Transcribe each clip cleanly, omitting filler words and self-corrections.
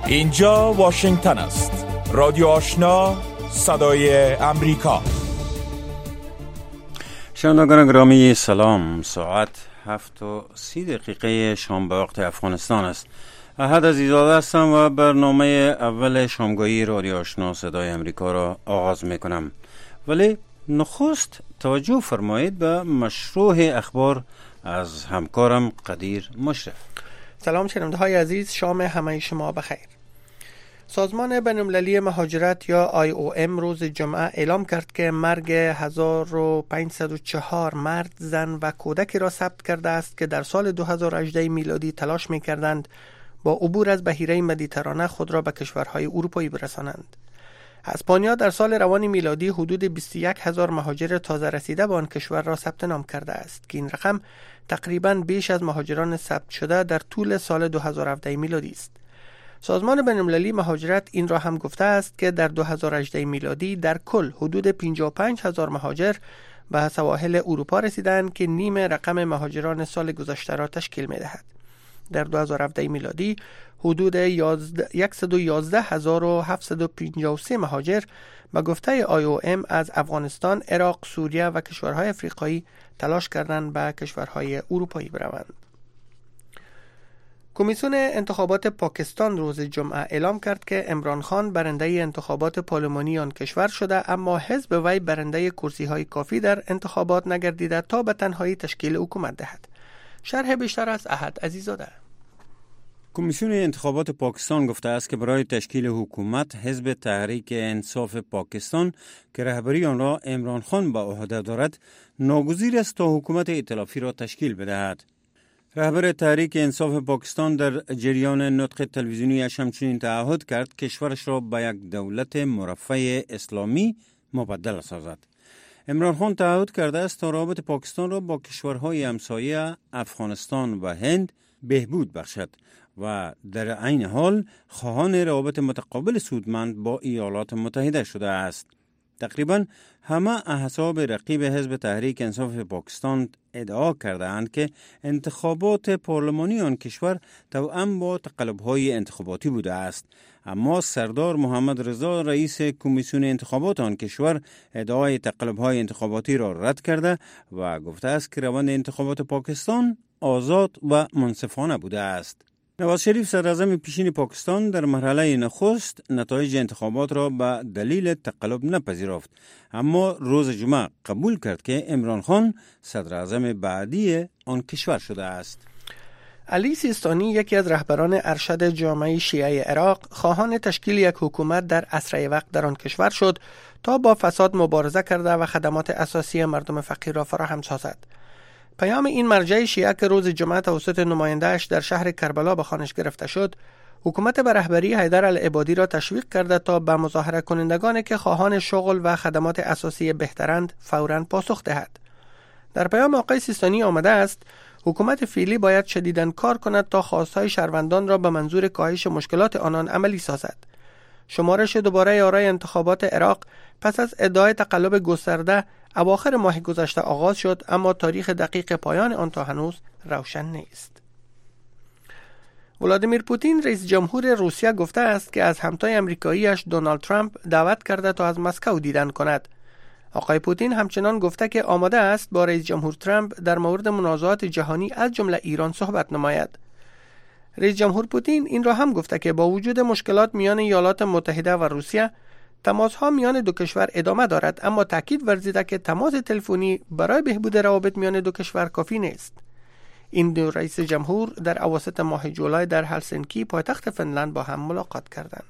اینجا واشنگتن است. رادیو آشنا، صدای امریکا. شنوندگان گرامی سلام. ساعت 7:30 شام به وقت افغانستان است. احد عزیزاده هستم و برنامه اول شامگاهی رادیو آشنا صدای امریکا را آغاز میکنم. ولی نخست توجه فرمایید به مشروع اخبار از همکارم قدیر مشرف. سلام شنونده های عزیز، شام همه شما بخیر. سازمان بین‌المللی مهاجرت یا IOM روز جمعه اعلام کرد که مرگ 1504 مرد، زن و کودکی را ثبت کرده است که در سال 2018 میلادی تلاش می‌کردند با عبور از بحیره مدیترانه خود را به کشورهای اروپایی برسانند. اسپانیا در سال روان میلادی حدود 21,000 مهاجر تازه رسیده به آن کشور را ثبت نام کرده است که این رقم تقریباً بیش از مهاجران ثبت شده در طول سال 2017 میلادی است. سازمان بین‌المللی مهاجرت این را هم گفته است که در 2018 میلادی در کل حدود 55,000 مهاجر به سواحل اروپا رسیدند که نیم رقم مهاجران سال گذشته را تشکیل می‌دهد. در 2017 میلادی حدود 111,753 مهاجر به گفته IOM از افغانستان، عراق، سوریه و کشورهای افریقایی تلاش کردند به کشورهای اروپایی بروند. کمیسیون انتخابات پاکستان روز جمعه اعلام کرد که عمران خان برنده انتخابات پارلمانی آن کشور شده، اما حزب وی برنده کرسی‌های کافی در انتخابات نگردیده تا به تنهایی تشکیل حکومت دهد. شرح بیشتر از احد عزیزاده. کمیسیون انتخابات پاکستان گفته است که برای تشکیل حکومت حزب تحریک انصاف پاکستان که رهبری آن را عمران خان به عهده دارد ناگزیر است تا حکومت ائتلافی را تشکیل بدهد. رهبر تحریک انصاف پاکستان در جریان نطق تلویزیونی همچنین تعهد کرد کشورش را به یک دولت مرفه اسلامی مبدل سازد. عمران خان تعهد کرده است تا روابط پاکستان را با کشورهای همسایه افغانستان و هند بهبود بخشد و در عین حال خواهان روابط متقابل سودمند با ایالات متحده شده است. تقریباً همه احزاب رقیب حزب تحریک انصاف پاکستان ادعا کردند که انتخابات پارلمانی آن کشور توأم با تقلب‌های انتخاباتی بوده است، اما سردار محمد رضا رئیس کمیسیون انتخابات آن کشور ادعای تقلب‌های انتخاباتی را رد کرده و گفته است که روند انتخابات پاکستان آزاد و منصفانه بوده است. نواز شریف صدراعظم پیشین پاکستان در مرحله نخست نتایج انتخابات را به دلیل تقلب نپذیرفت، اما روز جمعه قبول کرد که عمران خان صدراعظم بعدی آن کشور شده است. علی سیستانی، یکی از رهبران ارشد جامعه شیعه عراق، خواهان تشکیل یک حکومت در اسرع وقت در آن کشور شد تا با فساد مبارزه کرده و خدمات اساسی مردم فقیر را فراهم سازد. پیام این مرجع شیعه که روز جمعه توسط نماینده‌اش در شهر کربلا به خوانش گرفته شد، حکومت به رهبری حیدر العبادی را تشویق کرده تا به مظاهره کنندگانی که خواهان شغل و خدمات اساسی بهترند فوراً پاسخ دهد. در پیام آقای سیستانی آمده است حکومت فعلی باید شدیداً کار کند تا خواستهای شهروندان را به منظور کاهش مشکلات آنان عملی سازد. شمارش دوباره آرای انتخابات عراق پس از ادعای تقلب گسترده اواخر ماه گذشته آغاز شد، اما تاریخ دقیق پایان آن تا هنوز روشن نیست. ولادیمیر پوتین رئیس جمهور روسیه گفته است که از همتای آمریکایی‌اش دونالد ترامپ دعوت کرده تا از مسکو دیدن کند. آقای پوتین همچنان گفته که آماده است با رئیس جمهور ترامپ در مورد منازعات جهانی از جمله ایران صحبت نماید. رئیس جمهور پوتین این را هم گفته که با وجود مشکلات میان ایالات متحده و روسیه، تماس‌ها میان دو کشور ادامه دارد، اما تاکید ورزیده که تماس تلفنی برای بهبود روابط میان دو کشور کافی نیست. این دو رئیس جمهور در اواسط ماه جولای در هلسینکی پایتخت فنلند با هم ملاقات کردند.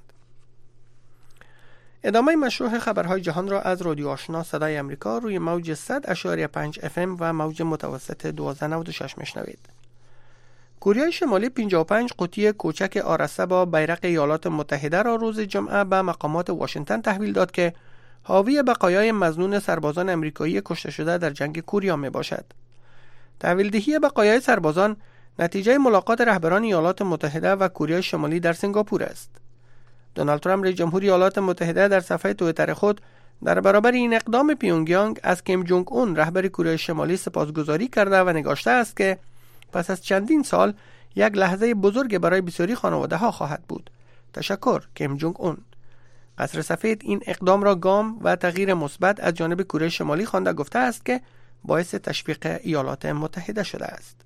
ادامه مشروع خبرهای جهان را از رادیو آشنا صدای امریکا روی موج 100.5 FM و موج متوسط 1296 میشنوید. کره شمالی 55 قوطی کوچک آرسه با بیرق ایالات متحده را روز جمعه به مقامات واشنگتن تحویل داد که حاوی بقایای مظنون سربازان آمریکایی کشته شده در جنگ کره می باشد. تحویل دهی بقایای سربازان نتیجه ملاقات رهبران ایالات متحده و کره شمالی در سنگاپور است. دونالد ترامپ رئیس جمهور ایالات متحده در صفحه توییتر خود در برابر این اقدام پیونگیانگ از کیم جونگ اون رهبر کره شمالی سپاسگزاری کرده و نگاشته است که پس از چندین سال یک لحظه بزرگ برای بسیاری خانواده ها خواهد بود. تشکر کیم جونگ اون. قصر سفید این اقدام را گام و تغییر مثبت از جانب کره شمالی خوانده گفته است که باعث تشویق ایالات متحده شده است.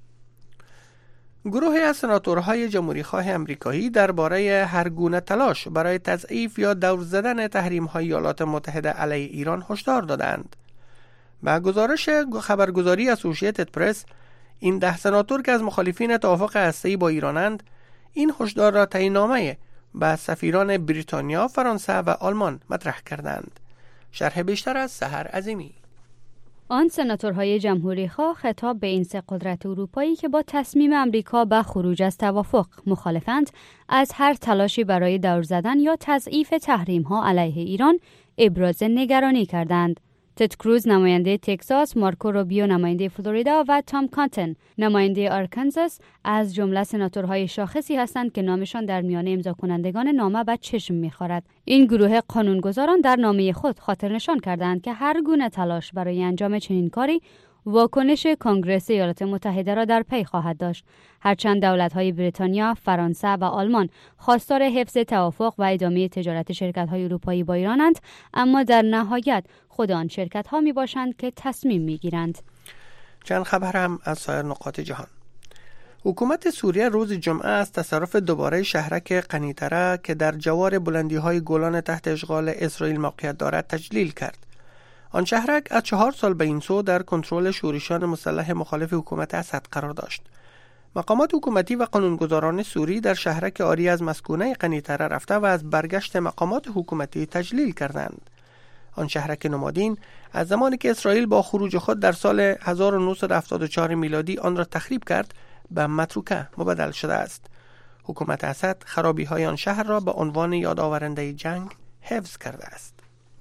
گروهی از سناتورهای جمهوری‌خواه آمریکایی درباره هر گونه تلاش برای تضعیف یا دور زدن تحریم‌های ایالات متحده علیه ایران هشدار دادند. با گزارش خبرگزاری اسوسییتد پرس، این 10 سناتور که از مخالفین توافق هسته‌ای با ایرانند، این هشدار را تعیین‌نامه به سفیران بریتانیا، فرانسه و آلمان مطرح کردند. شرح بیشتر از سحر عظیمی. آن سناتورهای جمهوری‌خواه خطاب به این سه قدرت اروپایی که با تصمیم امریکا به خروج از توافق مخالفند، از هر تلاشی برای دور زدن یا تضعیف تحریم‌ها علیه ایران ابراز نگرانی کردند. تد کروز نماینده تگزاس، مارکو روبیو نماینده فلوریدا و تام کانتن نماینده آرکانزاس از جمله سناتورهای شاخصی هستند که نامشان در میان امضا کنندگان نامه به چشم می‌خورد. این گروه قانونگذاران در نامه خود خاطر نشان کردند که هر گونه تلاش برای انجام چنین کاری واکنش کنگره ایالات متحده را در پی خواهد داشت. هرچند دولت‌های بریتانیا، فرانسه و آلمان خواستار حفظ توافق و ادامه تجارت شرکت‌های اروپایی با ایرانند، اما در نهایت خود آن شرکت‌ها می‌باشند که تصمیم می‌گیرند. چند خبر هم از سایر نقاط جهان. حکومت سوریه روز جمعه از تصرف دوباره شهرک قنیطره که در جوار بلندی‌های گولان تحت اشغال اسرائیل موقعیت دارد تجلیل کرد. آن شهرک از 4 سال به این سو در کنترل شورشیان مسلح مخالف حکومت اسد قرار داشت. مقامات حکومتی و قانونگذاران سوری در شهرک عاری از مسکونه قنیطره رفته و از برگشت مقامات حکومتی تجلیل کردند. آن شهرک نمادین از زمانی که اسرائیل با خروج خود در سال 1974 میلادی آن را تخریب کرد به متروکه مبدل شده است. حکومت اسد خرابی‌های آن شهر را به عنوان یادآورنده جنگ حفظ کرده است.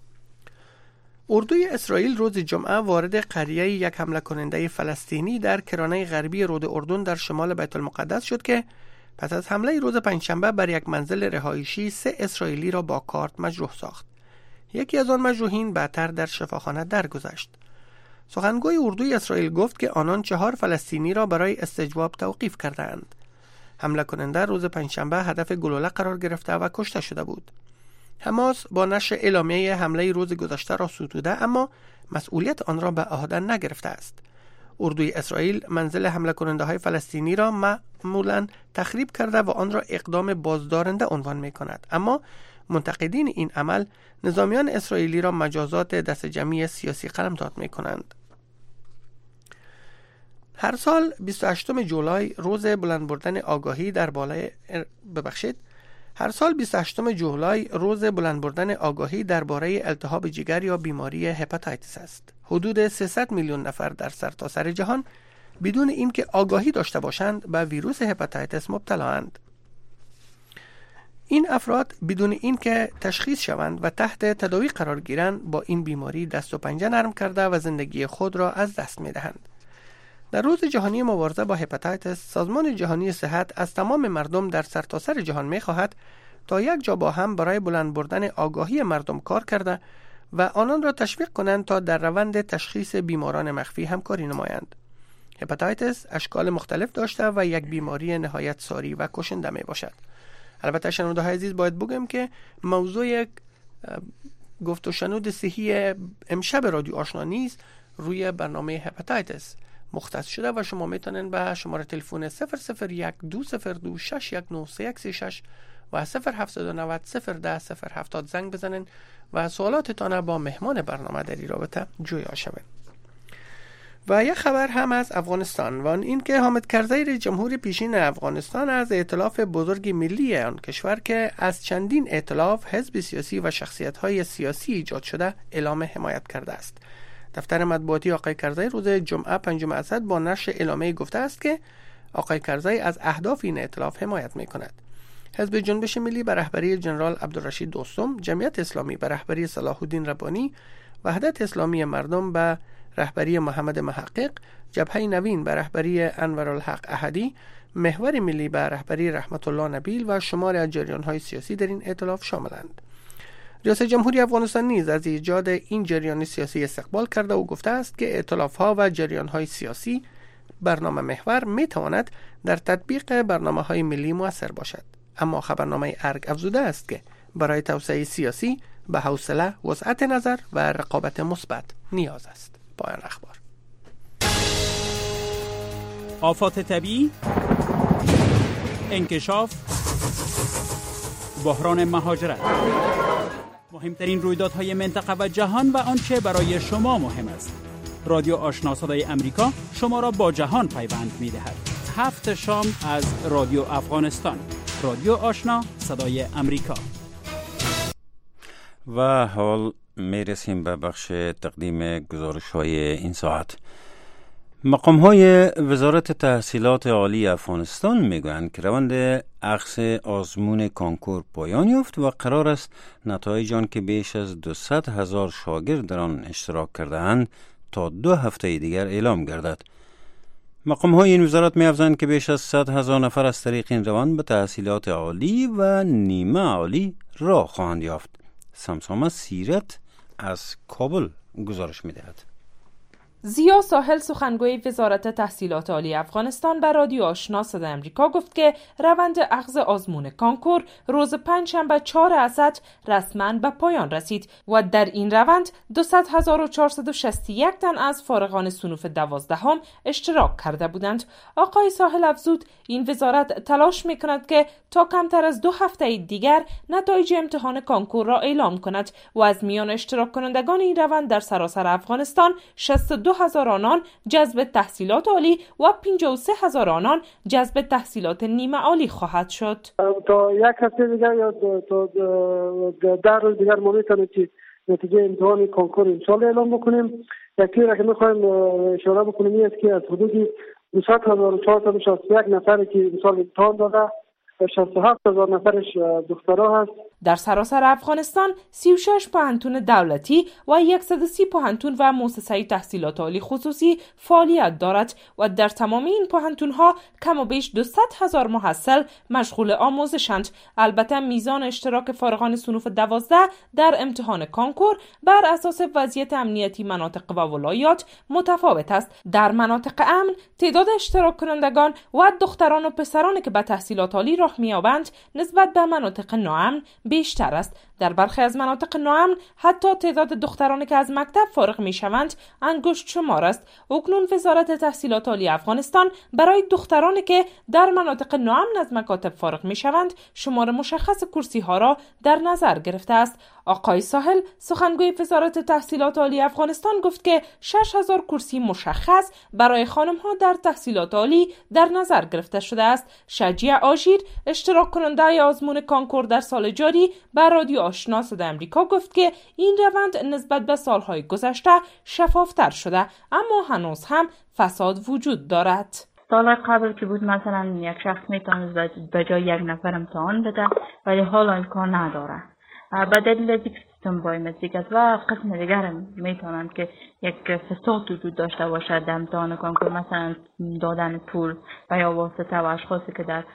اردوی اسرائیل روز جمعه وارد قریه یک حمله کننده فلسطینی در کرانه غربی رود اردن در شمال بیت المقدس شد که پس از حمله روز پنجشنبه بر یک منزل رهایشی 3 اسرائیلی را با کارت مجروح ساخت. یکی از آن مجروحین بعدتر در شفاخانه درگذشت. سخنگوی اردوی اسرائیل گفت که آنان 4 فلسطینی را برای استجواب توقیف کردند. حمله کننده روز پنجشنبه هدف گلوله قرار گرفته و کشته شده بود. حماس با نشر اعلامیه حمله روز گذشته را ستوده، اما مسئولیت آن را به عهده نگرفته است. اردوی اسرائیل منزل حمله کننده های فلسطینی را معمولاً تخریب کرده و آن را اقدام بازدارنده عنوان می کند، اما منتقدین این عمل نظامیان اسرائیلی را مجازات دست جمعی سیاسی قلمداد می کنند. هر سال 28 جولای روز بلند بردن آگاهی درباره التهاب جگر یا بیماری هپاتیتس است. حدود 300 میلیون نفر در سرتاسر جهان بدون اینکه آگاهی داشته باشند به ویروس هپاتیتس مبتلااند. این افراد بدون اینکه تشخیص شوند و تحت تداوی قرار گیرند با این بیماری دست و پنجه نرم کرده و زندگی خود را از دست می دهند. در روز جهانی مبارزه با هپاتیتس، سازمان جهانی صحت از تمام مردم در سرتاسر جهان می خواهد تا یک جا با هم برای بلند بردن آگاهی مردم کار کرده و آنان را تشویق کنند تا در روند تشخیص بیماران مخفی همکاری نمایند. هپاتیتس اشکال مختلف داشته و یک بیماری نهایت ساری و کشنده می باشد. البته شنونده‌های عزیز باید بگم که موضوع گفت و شنود صحی امشب رادیو آشنا نیز روی برنامه هپاتیتس مختص شده و شما میتونین به شماره تلفن 001-202-619-3136 و 0790-010-070 زنگ بزنین و سوالاتتان با مهمان برنامه در این رابطه جویا شوین. و یک خبر هم از افغانستان و این که حامد کرزی جمهوری پیشین افغانستان از ائتلاف بزرگ ملی آن کشور که از چندین ائتلاف، حزب سیاسی و شخصیت‌های سیاسی ایجاد شده اعلام حمایت کرده است. دفتر مطبوعاتی آقای کرزی روز جمعه 5 اسد با نشر اعلامیه گفته است که آقای کرزی از اهداف این ائتلاف حمایت می‌کند. حزب جنبش ملی به رهبری جنرال عبدالرشید دوستم، جمعیت اسلامی به رهبری صلاح الدین ربانی، وحدت اسلامی مردم به رهبری محمد محقق، جبهه نوین به رهبری انورالحق احدی، محور ملی به رهبری رحمت الله نبیل و شمار از جریان‌های سیاسی در این ائتلاف شاملند. ریاست جمهوری افغانستان نیز از ایجاد این جریان سیاسی استقبال کرده و گفته است که ائتلاف‌ها و جریان‌های سیاسی برنامه محور می‌تواند در تطبیق برنامه‌های ملی مؤثر باشد. اما خبرنامه ارگ افزوده است که برای توسعه سیاسی به حوصله، وسعت نظر و رقابت مثبت نیاز است. پایان اخبار. آفات طبیعی، انکشاف، بحران مهاجرت، مهمترین رویدادهای منطقه و جهان و آنچه برای شما مهم است. رادیو آشنا صدای امریکا شما را با جهان پیوند می‌دهد. 7 شام از رادیو افغانستان. رادیو آشنا صدای امریکا. و حال میرسیم به بخش تقدیم گزارش‌های این ساعت. مقام‌های وزارت تحصیلات عالی افغانستان میگویند که روند اخذ آزمون کانکور پایان یافت و قرار است نتایج آن که بیش از 200,000 شاگرد در آن اشتراک کرده‌اند تا 2 هفته دیگر اعلام گردد. مقام‌های این وزارت می‌افزایند که بیش از 100,000 نفر از طریق این روند به تحصیلات عالی و نیمه عالی راه خواهند یافت. سمسامه سیرت از کابل گزارش می‌دهد. زیا ساحل سخنگوی وزارت تحصیلات عالی افغانستان به رادیو آشنا صدای امریکا گفت که روند اخذ آزمون کانکور روز پنجشنبه 4 اسد رسما به پایان رسید و در این روند 200,461 تن از فارغان صنوف 12 اشتراک کرده بودند. آقای ساحل افزود این وزارت تلاش میکند که تا کمتر از 2 هفته دیگر نتایج امتحان کانکور را اعلام کند و از میان اشتراک کنندگان این روند در سراسر افغانستان 62,000 آنان جذب تحصیلات عالی و 53,000 آنان جذب تحصیلات نیمه عالی خواهد شد. تا 1 هفته دیگر یا تا 10 روز دیگر ما میتونیم که نتیجه امتحان کانکور انشالله اعلام بکنیم. یکی را که میخوایم اشاره بکنیم این است که از حدود 200,461 نفری که امسال امتحان داده 67,000 نفرش دخترها هست. در سراسر افغانستان 36 پوهنتون دولتی و 130 پوهنتون و مؤسسه تحصیلات عالی خصوصی فعالیت دارد و در تمام این پوهنتون‌ها کم و بیش 200,000 محصل مشغول آموزشند. البته میزان اشتراک فارغان صنوف 12 در امتحان کانکور بر اساس وضعیت امنیتی مناطق و ولایات متفاوت است. در مناطق امن تعداد اشتراک کنندگان و دختران و پسرانی که به تحصیلات عالی راه می‌یابند نسبت به مناطق ناامن بیشتر است. در برخی از مناطق ناامن حتی تعداد دخترانی که از مکتب فارغ میشوند انگشت شمار است. اکنون وزارت تحصیلات عالی افغانستان برای دخترانی که در مناطق ناامن از مکاتب فارغ میشوند شمار مشخص کرسی ها را در نظر گرفته است. آقای ساحل سخنگوی وزارت تحصیلات عالی افغانستان گفت که 6,000 کرسی مشخص برای خانم ها در تحصیلات عالی در نظر گرفته شده است. شجیع آژیر اشتراک کننده آزمون کانکور در سال جاری به رادیو آشنا صدای امریکا گفت که این روند نسبت به سالهای گذشته شفافتر شده اما هنوز هم فساد وجود دارد. سال قبل که بود مثلا یک شخص میتونست به جای 1 نفر امتحان بده ولی حالا امکان نداره. به دلیل سیستم بایومتریک است و قسم دیگر هم میتونن که یک فساد وجود داشته باشد در امتحان کانکور، مثلا دادن پول و یا واسطه و اشخاصی که در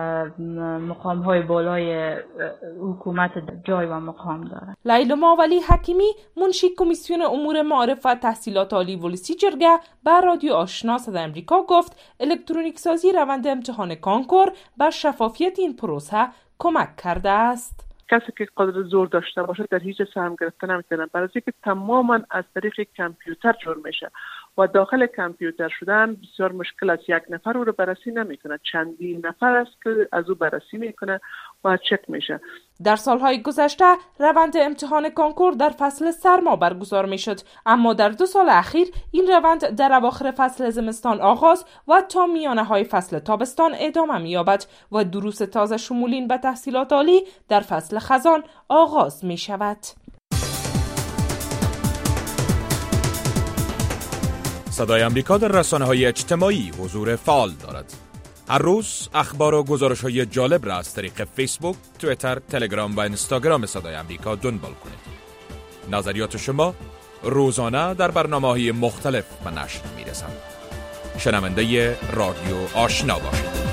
مقام های بالای حکومت جای و مقام دارند. لیلما ولی حکیمی منشی کمیسیون امور معارف و تحصیلات عالی ولسی جرگه به رادیو آشنا صدای امریکا گفت الکترونیک سازی روند امتحان کانکور بر شفافیت این پروسه کمک کرده است. کسی که قدر زور داشته باشه در هیچ سهم گرفته نمیتونه، برای اینکه تماما از طریق کامپیوتر جور میشه و داخل کامپیوتر شدن بسیار مشکل است. 1 نفر او رو بررسی نمیکنه، چندین نفر است که از او بررسی میکنه و چک میشه. در سالهای گذشته روند امتحان کانکور در فصل سرما برگزار میشد، اما در 2 سال اخیر این روند در اواخر فصل زمستان آغاز و تا میانه های فصل تابستان ادامه مییابد و دروس تازه شمولین به تحصیلات عالی در فصل خزان آغاز می شود. صدای امریکا در رسانه‌های اجتماعی حضور فعال دارد. هر روز اخبار و گزارش‌های جالب را از طریق فیسبوک، توییتر، تلگرام و اینستاگرام صدای امریکا دنبال کنید. نظریات شما روزانه در برنامه‌های مختلف به نشر می‌رسند. شنونده رادیو آشنا باشید.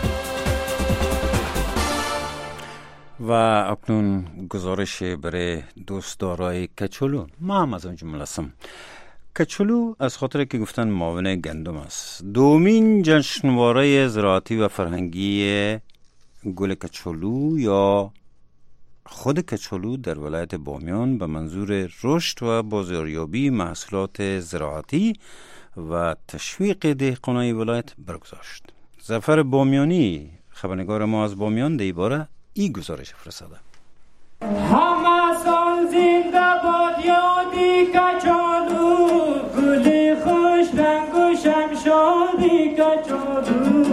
و اکنون گزارش برای دوستدارای کچولو. ما هم از اون جمله هستم. کچولو از خاطر که گفتن معاون گندم است. دومین جشنواره زراعتی و فرهنگی گل کچالو یا خود کچالو در ولایت بامیان به منظور رشد و بازاریابی محصولات زراعتی و تشویق دهقانای ولایت برگزاشت. ظفر بامیانی خبرنگار ما از بامیان در این باره این گزارش فرستاده. همه سال زنده باد یادی کچالو، گلی خوش رنگ و شمشادی کچالو.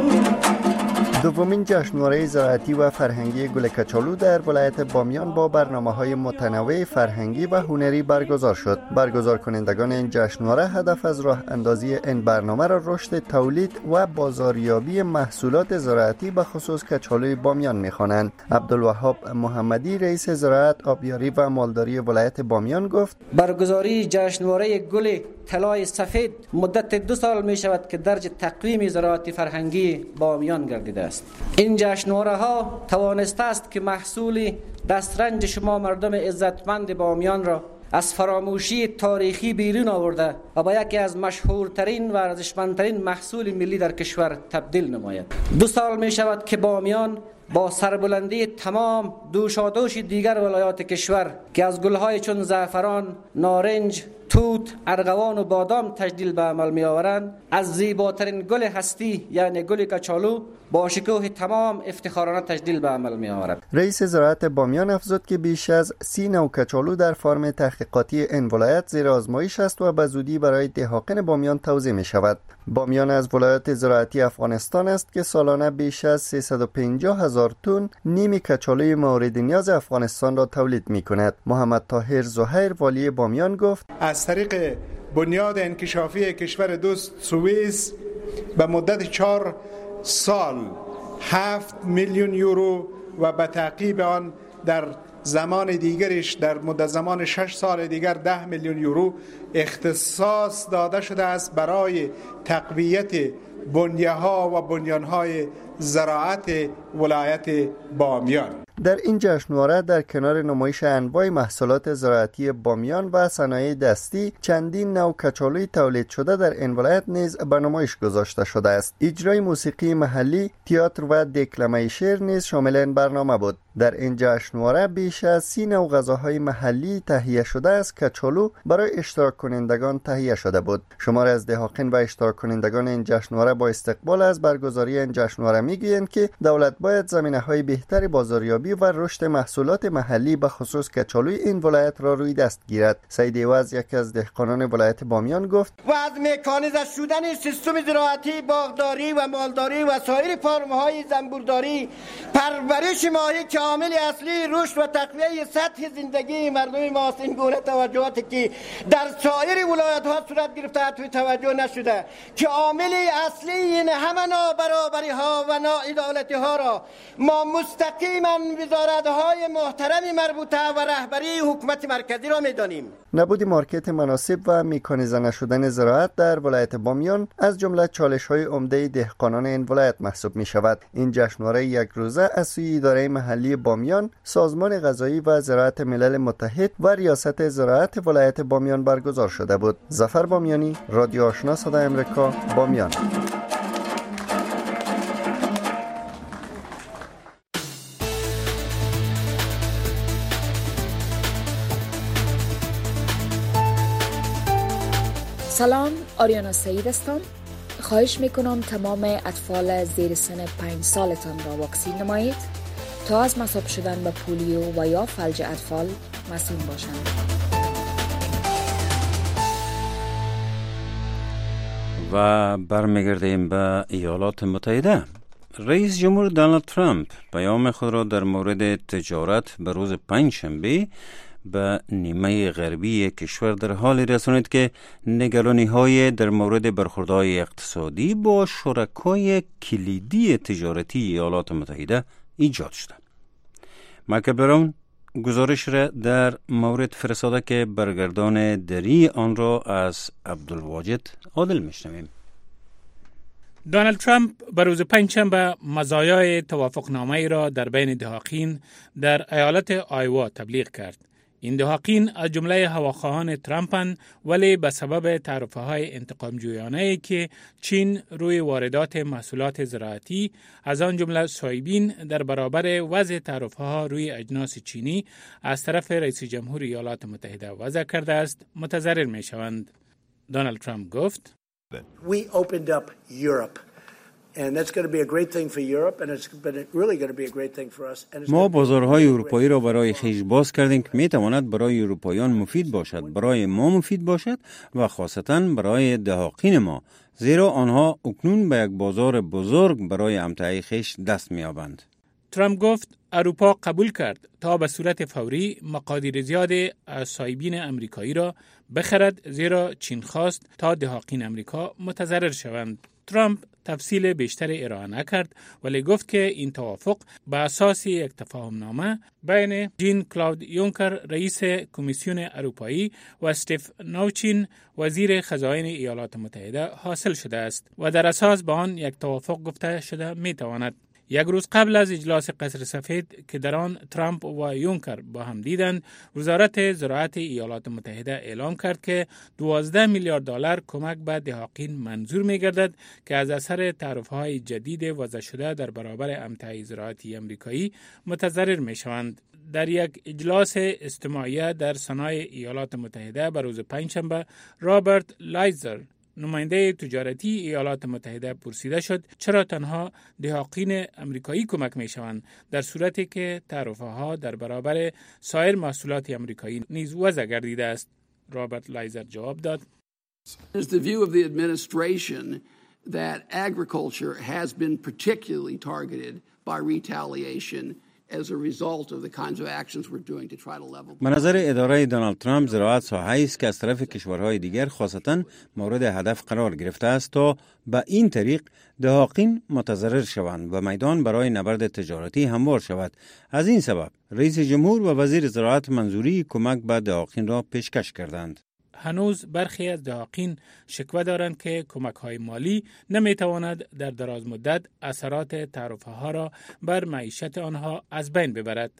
دومین جشنواره زراعتی و فرهنگی گل کچالو در ولایت بامیان با برنامه‌های متنوع فرهنگی و هنری برگزار شد. برگزار کنندگان این جشنواره هدف از راه اندازی این برنامه را رشد تولید و بازاریابی محصولات زراعتی به خصوص کچالوی بامیان می‌خوانند. عبدالوهاب محمدی رئیس زراعت، آبیاری و مالداری ولایت بامیان گفت: برگزاری جشنواره گل طلای سفید مدت 2 سال می شود که درج تقویم زراعتی فرهنگی بامیان گردیده است. این جشنواره ها توانسته است که محصول دسترنج شما مردم عزتمند بامیان را از فراموشی تاریخی بیرون آورده و به یکی از مشهورترین و ارزشمندترین محصول ملی در کشور تبدیل نماید. 2 سال می شود که بامیان با سربلندی تمام دوشادوش دیگر ولایات کشور که از گلهای چون زعفران، نارنج، توت، ارغوان و بادام تجلیل به عمل می آورند، از زیباترین گل هستی یعنی گل کچالو با شکوه تمام افتخارانه تجلیل به عمل می آورد. رئیس زراعت بامیان افزود که بیش از 30 نوع کچالو در فارم تحقیقاتی این ولایت زیر آزمایش است و به زودی برای دهقان بامیان توزیع می شود. بامیان از ولایت زراعتی افغانستان است که سالانه بیش از 350,000 تن نیم کچالوی مورد نیاز افغانستان را تولید می کند. محمد طاهر زهیر والی بامیان گفت: از طریق بنیاد انکشافی کشور دوست سوئیس به مدت 4 سال 7 میلیون یورو و به تعقیب آن در زمان دیگرش در مدت زمان 6 سال دیگر 10 میلیون یورو اختصاص داده شده است برای تقویت بنیه‌ها و بنیان‌های زراعت ولایت بامیان. در این جشنواره در کنار نمایش انواع محصولات زراعتی بامیان و صنایع دستی چندین نوع کچالوی تولید شده در این ولایت نیز به نمایش گذاشته شده است. اجرای موسیقی محلی، تئاتر و دکلمه شعر نیز شامل این برنامه بود. در این جشنواره بیش از 30 نوع غذاهای محلی تهیه شده از کچالو برای اشتراک کنندگان تهیه شده بود. شماری از دهقان و اشتراک کنندگان این جشنواره با استقبال از برگزاری این جشنواره میگویند که دولت باید زمینه‌های بهتر بازاریابی و رشد محصولات محلی به خصوص کچالوی این ولایت را روی دست گیرد. سعید ایواز یکی از دهقانان ولایت بامیان گفت: و از مکانیزه شدن سیستم زراعتی، باغداری و مالداری و سایر فرم‌های زنبورداری، پرورش ماهی که عامل اصلی رشد و تقویت سطح زندگی مردم ماست، این گونه توجهاتی که در سایر ولایت‌ها صورت گرفته توجه نشده که عامل اصلی این همه نابرابری‌ها و ناعدالتی‌ها را ما مستقیما وزارت‌های محترم مربوطه و رهبری حکومت مرکزی را می‌دانیم. نبود مارکت مناسب و مکانیزه نشدن زراعت در ولایت بامیان از جمله چالش‌های عمده دهقانان این ولایت محسوب می‌شود. این جشنواره یک روزه از سوی اداره محلی بامیان، سازمان غذایی و زراعت ملل متحد و ریاست زراعت ولایت بامیان برگزار شده بود. ظفر بامیانی، رادیو آشنا صدای آمریکا، بامیان. سلام، آریانا سعید هستم. خواهش میکنم تمام اطفال زیر سن 5 سالتان را واکسین نمایید تا از مصاب شدن به پولیو و یا فلج اطفال مسئول باشند. و برمیگردیم به ایالات متحده. رئیس جمهور دونالد ترامپ پیام خود را در مورد تجارت به روز پنجشنبه به نیمه غربی کشور در حالی رسانید که نگرانی‌های در مورد برخوردهای اقتصادی با شرکای کلیدی تجارتی ایالات متحده ایجاد شده. مایکل براون گزارش را در مورد فرستاده که برگردان دری آن را از عبدالواجد عادل میشنویم. دونالد ترامپ به روز پنجشنبه مزایای توافقنامه را در بین دهقان در ایالت آیوا تبلیغ کرد این دهاقین از جمله هواخواهان ترامپند، ولی به سبب تعرفه‌های انتقام‌جویانه‌ای که چین روی واردات محصولات زراعتی از آن جمله سویابین در برابر وضع تعرفه‌ها روی اجناس چینی از طرف رئیس جمهور ایالات متحده وضع کرده است، متضرر می‌شوند. دونالد ترامپ گفت: We opened up Europe. And that's going to be a great thing for Europe, and it's really going to be a great thing for us. ما بازارهای اروپایی را برای خویش باز کردیم که میتواند برای اروپاییان مفید باشد، برای ما مفید باشد و خاصتاً برای دهاقین ما، زیرا آنها اکنون به یک بازار بزرگ برای امتعه خویش دست می‌یابند. ترامپ گفت اروپا قبول کرد تا به صورت فوری مقادیر زیاد از سویابین امریکایی را بخرد، زیرا چین خواست تا دهاقین امریکا متضرر شوند. ترامپ تفصیل بیشتری ارائه نکرد، ولی گفت که این توافق به اساس یک تفاهمنامه بین ژان کلود یونکر رئیس کمیسیون اروپایی و استیو نوچین وزیر خزائن ایالات متحده حاصل شده است و در اساس به آن یک توافق گفته شده میتواند. یک روز قبل از اجلاس قصر سفید که در آن ترامپ و یونکر با هم دیدند، وزارت زراعت ایالات متحده اعلام کرد که 12 میلیارد دلار کمک به دهاقین منظور می‌گردد که از اثر تعرفه‌های جدید وضع شده در برابر امتعه زراعتی امریکایی متضرر می‌شوند. در یک اجلاس اجتماعی در سنای ایالات متحده به روز پنجشنبه، رابرت لایزر نماینده تجارتی ایالات متحده پرسیده شد چرا تنها دهاقین امریکایی کمک می شوند در صورتی که تعرفه‌ها در برابر سایر محصولات امریکایی نیز وضع گردیده است. رابرت لایزر جواب داد: It is the view of the administration that agriculture has been particularly targeted by retaliation as a result of the kinds of actions we're doing to try to level. به نظر اداره دونالد ترامپ زراعت ساحه‌ای است که از طرف کشورهای دیگر خاصتاً مورد هدف قرار گرفته است تا به این طریق دهاقین متضرر شوند و میدان برای نبرد تجارتی هموار شود. از این سبب رئیس جمهور و وزیر زراعت منظوری کمک به دهاقین را پیشکش کردند. هنوز برخی از دهاقین شکوه دارند که کمک‌های مالی نمی‌تواند در دراز مدت اثرات تعرفه‌ها را بر معیشت آنها از بین ببرد.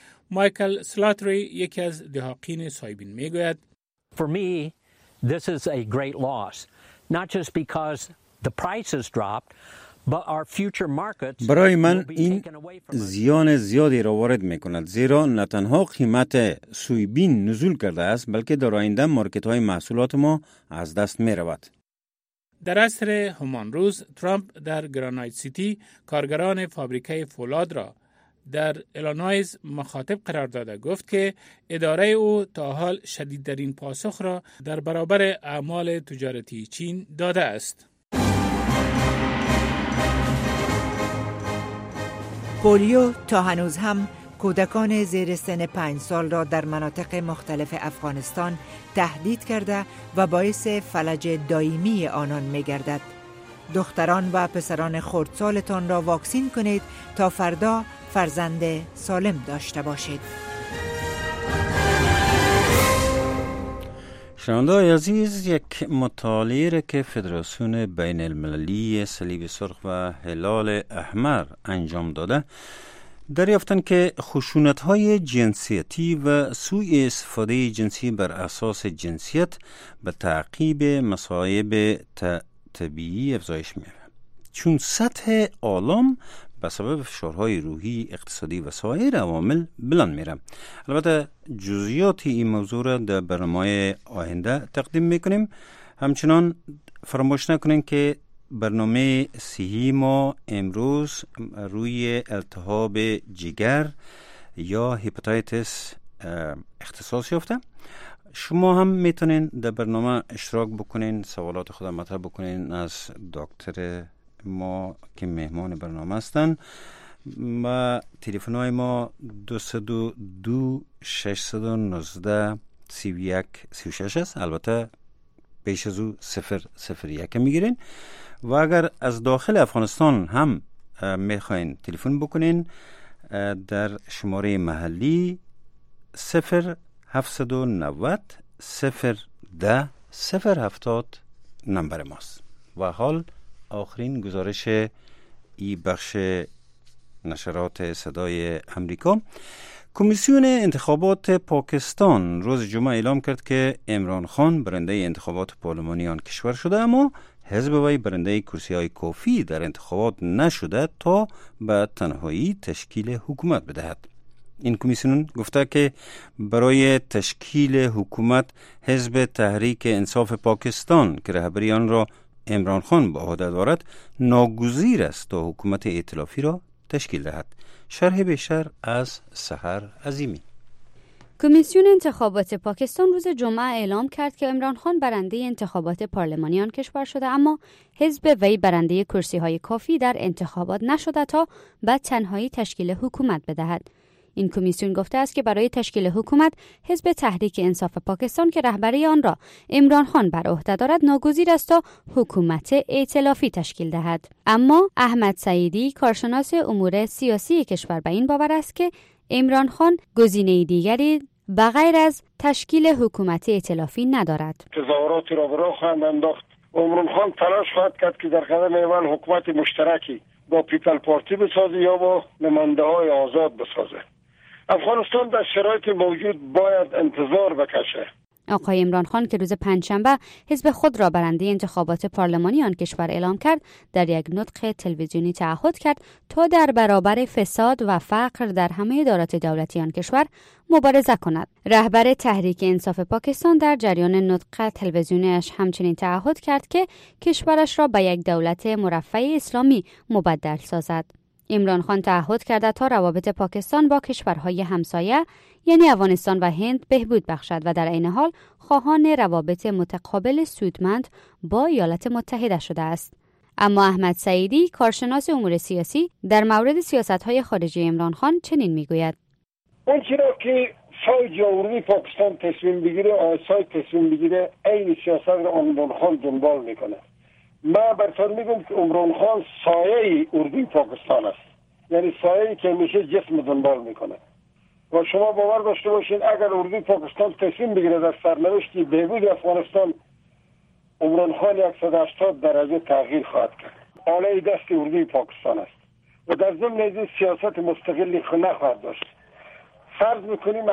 مایکل سلاتری یکی از دهاقین سویابین می‌گوید: For me, this is a great loss, not just because the prices dropped, but our future markets. برای من این زیان زیادی را وارد می‌کند، زیرا نه تنها قیمت سویابین نزول کرده است، بلکه در آینده مارکت‌های محصولات ما از دست می‌رود. در عصر همان روز ترامپ در گرانایت سیتی کارگران فابریکه فولاد را در ایلینویز مخاطب قرار داده، گفت که اداره او تا حال شدیدترین پاسخ را در برابر اعمال تجارتی چین داده است. پولیو تا هنوز هم کودکان زیر سن 5 سال را در مناطق مختلف افغانستان تهدید کرده و باعث فلج دائمی آنان می گردد. دختران و پسران خردسالتان را واکسین کنید تا فردا فرزند سالم داشته باشید. شنونده‌های عزیز، یک مطالعه که فدراسیون بین المللی صلیب سرخ و هلال احمر انجام داده دریافتند که خشونت‌های جنسیتی و سوء استفاده جنسی بر اساس جنسیت به تعقیب مصائب طبیعی افزایش می‌یابد، چون سطح آلام به سبب فشارهای روحی، اقتصادی و سایر عوامل بلند میره. البته جزئیات این موضوع را در برنامه آینده تقدیم میکنیم. همچنان فراموش نکنین که برنامه صحی ما امروز روی التهاب جگر یا هپاتیتس اختصاص یافته. شما هم میتونین در برنامه اشتراک بکنین، سوالات خود مطرح بکنین از دکتر ما که مهمان برنامه هستن و تلفن های ما 202 619 31 36 است. البته پیش از او 001 میگیرین و اگر از داخل افغانستان هم میخواین تلفن بکنین در شماره محلی 0790 010 070 نمبر ماست. و حال آخرین گزارش ای بخش نشرات صدای امریکا. کمیسیون انتخابات پاکستان روز جمعه اعلام کرد که عمران خان برنده انتخابات پارلمانی آن کشور شده، اما حزب وی برنده کرسی‌های کافی در انتخابات نشده تا به تنهایی تشکیل حکومت بدهد. این کمیسیون گفته که برای تشکیل حکومت حزب تحریک انصاف پاکستان که رهبری آن را عمران خان به عهده دارد ناگزیر است تا حکومت ائتلافی را تشکیل دهد. شرح بیشتر از سحر عظیمی. کمیسیون انتخابات پاکستان روز جمعه اعلام کرد که عمران خان برنده انتخابات پارلمانی آن کشور شده، اما حزب وی برنده کرسی‌های کافی در انتخابات نشده تا به تنهایی تشکیل حکومت بدهد. این کمیسیون گفته است که برای تشکیل حکومت حزب تحریک انصاف پاکستان که رهبری آن را عمران خان بر عهده دارد ناگزیر است تا حکومت ائتلافی تشکیل دهد. اما احمد سعیدی کارشناس امور سیاسی کشور به این باور است که عمران خان گزینه دیگری بغیر از تشکیل حکومت ائتلافی ندارد. تظاهراتی را به راه خواهند انداخت. عمران خان تلاش خواهد کرد که در قدم اول حکومت مشترکی با پیپل پارتی بسازه یا با نماینده های آزاد بسازه. افغانستان در شرایط موجود باید انتظار بکشه. آقای عمران خان که روز پنجشنبه حزب خود را برنده انتخابات پارلمانی آن کشور اعلام کرد، در یک نطق تلویزیونی تعهد کرد تا در برابر فساد و فقر در همه ادارات دولتی آن کشور مبارزه کند. رهبر تحریک انصاف پاکستان در جریان نطق تلویزیونیش همچنین تعهد کرد که کشورش را به یک دولت مرفه اسلامی مبدل سازد. عمران خان تعهد کرده تا روابط پاکستان با کشورهای همسایه یعنی افغانستان و هند بهبود بخشد و در عین حال خواهان روابط متقابل سودمند با ایالات متحده شده است. اما احمد سعیدی کارشناس امور سیاسی در مورد سیاست‌های خارجی عمران خان چنین میگوید: اون چرا که سای جمهوری پاکستان تصمیم بگیره آسای تصمیم بگیره این سیاست را عمران خان دنبال میکنه. من براتون میگم که عمران خان سایه اردوی پاکستان است، یعنی سایه‌ای که میشه جسم دنبال میکنه. و شما باور داشته باشین اگر اردوی پاکستان تصمیم بگیره در سرنوشت بهبود افغانستان، عمران خان 180 درجه تغییر خواهد کرد. آله دست اردوی پاکستان است و در ضمن این سیاست مستقلی نخواهد داشت. فرض میکنیم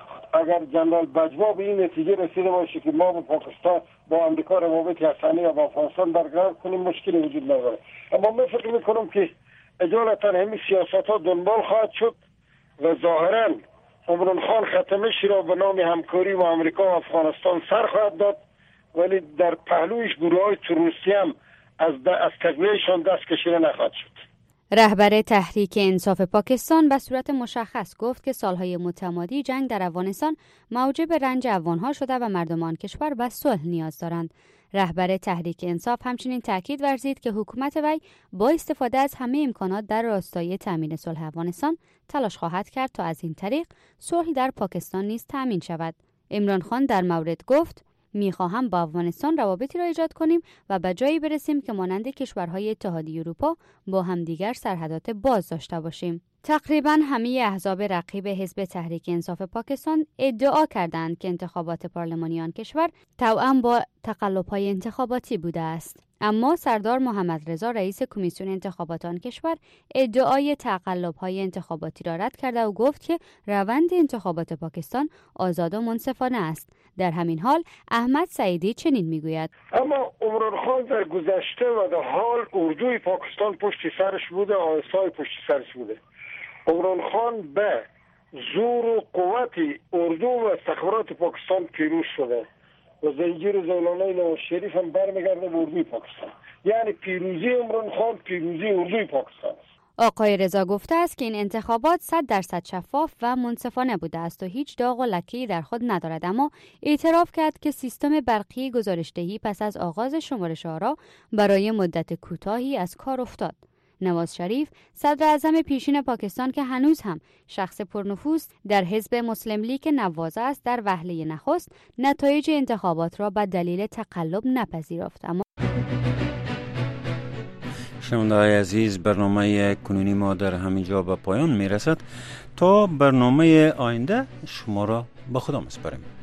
اگر جنرال بجوا به این نتیجه رسیده باشه که ما با پاکستان با امریکا روابط حسنی یا با افغانستان برقرار کنیم، مشکلی وجود نداره. اما من فکر میکنم که اجالتا همین سیاست ها دنبال خواهد شد و ظاهرا عمران خان ختمش را به نام همکاری با امریکا و افغانستان سر خواهد داد، ولی در پهلویش گروه های تروریستی هم از تقویهشان دست کشیده نخواهد شد. رهبر تحریک انصاف پاکستان به صورت مشخص گفت که سالهای متمادی جنگ در افغانستان موجب رنج افغانها شده و مردم آن کشور به صلح نیاز دارند. رهبر تحریک انصاف همچنین تاکید ورزید که حکومت وی با استفاده از همه امکانات در راستای تامین صلح افغانستان تلاش خواهد کرد تا از این طریق صلح در پاکستان نیز تامین شود. عمران خان در مورد گفت: می‌خواهم با افغانستان روابطی را ایجاد کنیم و به جایی برسیم که مانند کشورهای اتحادیه اروپا با همدیگر سرحدات باز داشته باشیم. تقریباً همه احزاب رقیب حزب تحریک انصاف پاکستان ادعا کردند که انتخابات پارلمانی آن کشور توأم با تقلب‌های انتخاباتی بوده است. اما سردار محمد رضا رئیس کمیسیون انتخابات آن کشور ادعای تقلب‌های انتخاباتی را رد کرده و گفت که روند انتخابات پاکستان آزاد و منصفانه است. در همین حال احمد سعیدی چنین میگوید: اما عمران خان در گذشته و در حال اردوی پاکستان پشت سرش بوده، آیسای پشت سرش بوده. عمران خان به زور و قوت اردو و استخبارات پاکستان پیروز شده و زنجیر زولانه نواز شریف هم برمیگرده به اردوی پاکستان. یعنی پیروزی عمران خان پیروزی اردوی پاکستان است. آقای رضا گفته است که این انتخابات 100% شفاف و منصفانه بوده است و هیچ داغ و لکه‌ای در خود ندارد، اما اعتراف کرد که سیستم برقی گزارش‌دهی پس از آغاز شمارش آرا برای مدت کوتاهی از کار افتاد. نواز شریف صدر اعظم پیشین پاکستان که هنوز هم شخص پرنفوذ در حزب مسلم لیگ نواز است، در وهله نخست نتایج انتخابات را به دلیل تقلب نپذیرفت. اما شنونده‌های عزیز، برنامه کنونی ما در همین جا به پایان میرسد. تا برنامه آینده شما را به خدا میسپاریم.